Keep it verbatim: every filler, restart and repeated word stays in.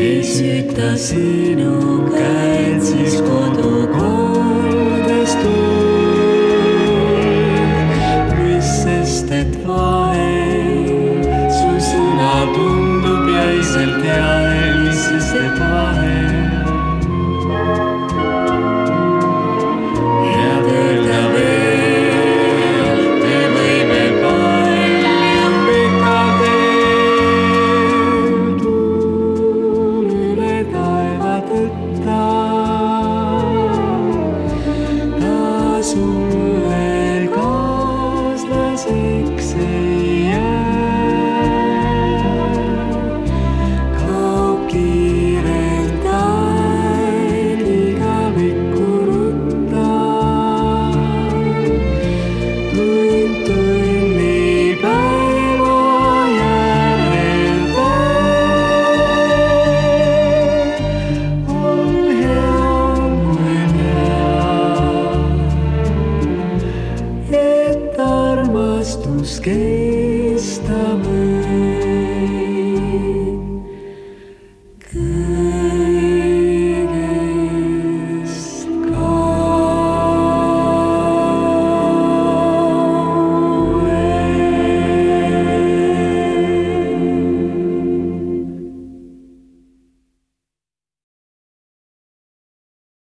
süta sinu käed siis kodukoldes tuld, mis sest, et vahel su sõna tundub jäiselt jael, mis sest, et vahel jääb öelda veel, me võime palju pikalt veel tuul üle taeva tõtta, ta sulle kaaslaseks ei jää. Kaob kiirelt aeg igavikku rutta, tund tunni päeva järel veel on heam kui näha, et armastus kesta võib.